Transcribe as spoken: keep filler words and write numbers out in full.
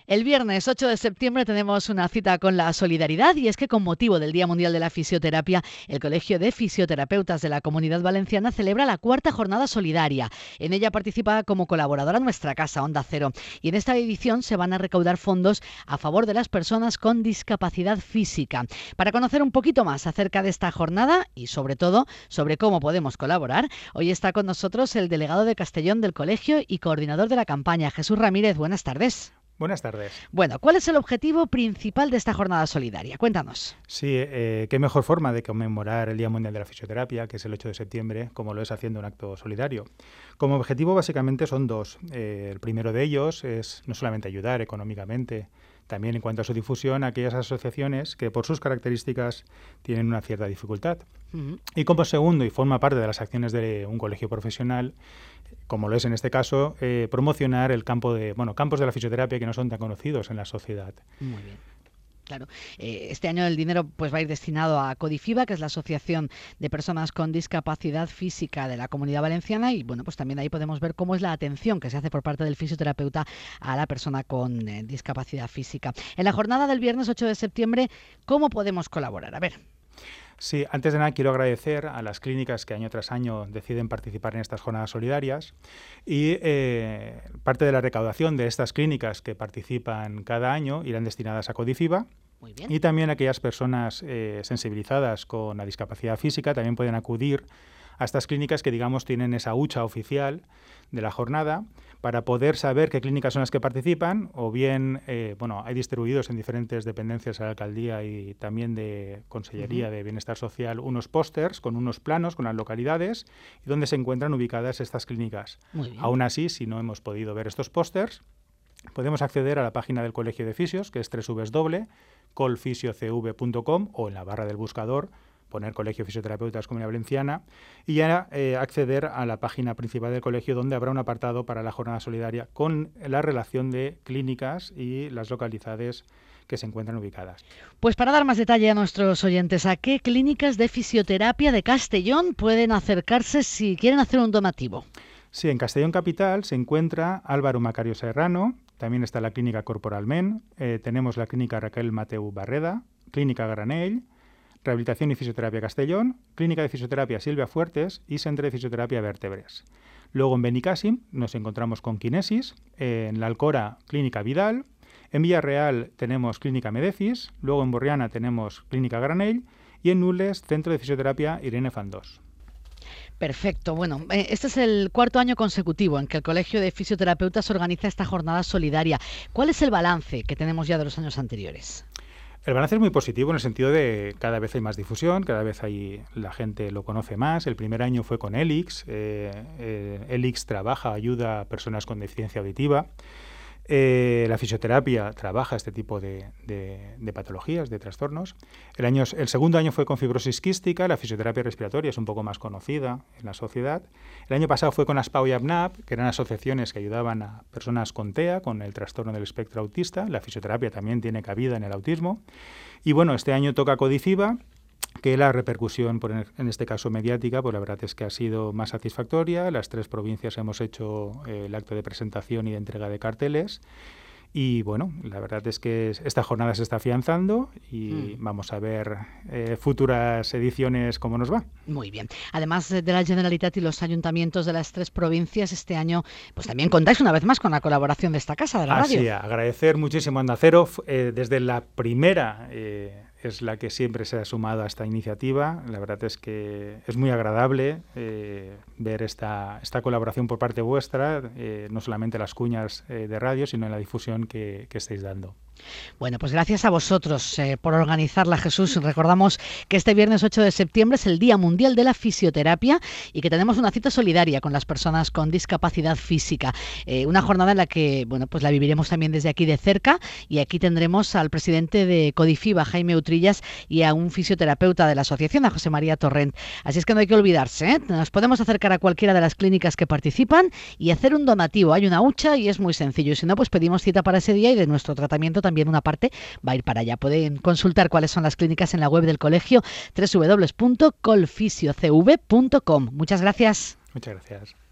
El viernes ocho de septiembre tenemos una cita con la solidaridad y es que con motivo del Día Mundial de la Fisioterapia, el Colegio de Fisioterapeutas de la Comunidad Valenciana celebra la cuarta jornada solidaria. En ella participa como colaboradora nuestra casa, Onda Cero. Y en esta edición se van a recaudar fondos a favor de las personas con discapacidad física. Para conocer un poquito más acerca de esta jornada y sobre todo sobre cómo podemos colaborar, hoy está con nosotros el delegado de Castellón del Colegio y coordinador de la campaña, Jesús Ramírez. Buenas tardes. Buenas tardes. Bueno, ¿cuál es el objetivo principal de esta jornada solidaria? Cuéntanos. Sí, eh, qué mejor forma de conmemorar el Día Mundial de la Fisioterapia, que es el ocho de septiembre, como lo es haciendo un acto solidario. Como objetivo básicamente son dos. Eh, el primero de ellos es no solamente ayudar económicamente, también en cuanto a su difusión, a aquellas asociaciones que por sus características tienen una cierta dificultad. Uh-huh. Y como segundo, y forma parte de las acciones de un colegio profesional, como lo es en este caso, eh, promocionar el campo de, bueno, campos de la fisioterapia que no son tan conocidos en la sociedad. Muy bien. Claro, eh, este año el dinero pues va a ir destinado a Codifiba, que es la Asociación de Personas con Discapacidad Física de la Comunidad Valenciana, y bueno, pues también ahí podemos ver cómo es la atención que se hace por parte del fisioterapeuta a la persona con eh, discapacidad física. En la jornada del viernes ocho de septiembre, ¿cómo podemos colaborar? A ver. Sí, antes de nada quiero agradecer a las clínicas que año tras año deciden participar en estas jornadas solidarias y eh, parte de la recaudación de estas clínicas que participan cada año irán destinadas a Codifiba. Muy bien. Y también aquellas personas eh, sensibilizadas con la discapacidad física también pueden acudir a estas clínicas que, digamos, tienen esa hucha oficial de la jornada para poder saber qué clínicas son las que participan, o bien, eh, bueno, hay distribuidos en diferentes dependencias de la alcaldía y también de Consellería uh-huh. de Bienestar Social unos pósters con unos planos con las localidades y donde se encuentran ubicadas estas clínicas. Aún así, si no hemos podido ver estos pósters, podemos acceder a la página del Colegio de Fisios, que es doble u doble u doble punto colfisio c v punto com, o en la barra del buscador poner Colegio de Fisioterapeutas Comunidad Valenciana y ya eh, acceder a la página principal del colegio, donde habrá un apartado para la jornada solidaria con la relación de clínicas y las localidades que se encuentran ubicadas. Pues para dar más detalle a nuestros oyentes, ¿a qué clínicas de fisioterapia de Castellón pueden acercarse si quieren hacer un donativo? Sí, en Castellón Capital se encuentra Álvaro Macario Serrano, también está la Clínica Corporalment, eh, tenemos la Clínica Raquel Mateu Barreda, Clínica Granell, Rehabilitación y Fisioterapia Castellón, Clínica de Fisioterapia Silvia Fuertes y Centre de Fisioterapia Vértebres. Luego en Benicàssim nos encontramos con Kinesis, eh, en la Alcora Clínica Vidal, en Villarreal tenemos Clínica Medecis, luego en Borriana tenemos Clínica Granell y en Nules Centro de Fisioterapia Irene Fandós. Perfecto. Bueno, este es el cuarto año consecutivo en que el Colegio de Fisioterapeutas organiza esta jornada solidaria. ¿Cuál es el balance que tenemos ya de los años anteriores? El balance es muy positivo en el sentido de cada vez hay más difusión, cada vez hay, la gente lo conoce más. El primer año fue con Elix. Eh, eh, Elix trabaja, ayuda a personas con deficiencia auditiva. Eh, la fisioterapia trabaja este tipo de, de, de patologías, de trastornos. El, año, el segundo año fue con fibrosis quística. La fisioterapia respiratoria es un poco más conocida en la sociedad. El año pasado fue con ASPAO y APNAP, que eran asociaciones que ayudaban a personas con T E A, con el trastorno del espectro autista. La fisioterapia también tiene cabida en el autismo. Y bueno, este año toca Codifiba, que la repercusión, por en este caso mediática, pues la verdad es que ha sido más satisfactoria. Las tres provincias hemos hecho eh, el acto de presentación y de entrega de carteles. Y bueno, la verdad es que esta jornada se está afianzando y mm. vamos a ver eh, futuras ediciones cómo nos va. Muy bien. Además de la Generalitat y los ayuntamientos de las tres provincias, este año pues también contáis una vez más con la colaboración de esta casa de la Así, radio. Agradecer muchísimo a Onda Cero. Eh, desde la primera eh, es la que siempre se ha sumado a esta iniciativa. La verdad es que es muy agradable eh, ver esta, esta colaboración por parte vuestra, eh, no solamente las cuñas eh, de radio, sino en la difusión que, que estáis dando. Bueno, pues gracias a vosotros eh, por organizarla, Jesús. Recordamos que este viernes ocho de septiembre es el Día Mundial de la Fisioterapia y que tenemos una cita solidaria con las personas con discapacidad física. Eh, una jornada en la que, bueno, pues la viviremos también desde aquí de cerca, y aquí tendremos al presidente de Codifiba, Jaime Utrillas, y a un fisioterapeuta de la asociación, a José María Torrent. Así es que no hay que olvidarse, ¿eh? Nos podemos acercar a cualquiera de las clínicas que participan y hacer un donativo. Hay una hucha y es muy sencillo. Y si no, pues pedimos cita para ese día y de nuestro tratamiento también una parte va a ir para allá. Pueden consultar cuáles son las clínicas en la web del colegio, doble u doble u doble u punto colfisio c v punto com. Muchas gracias. Muchas gracias.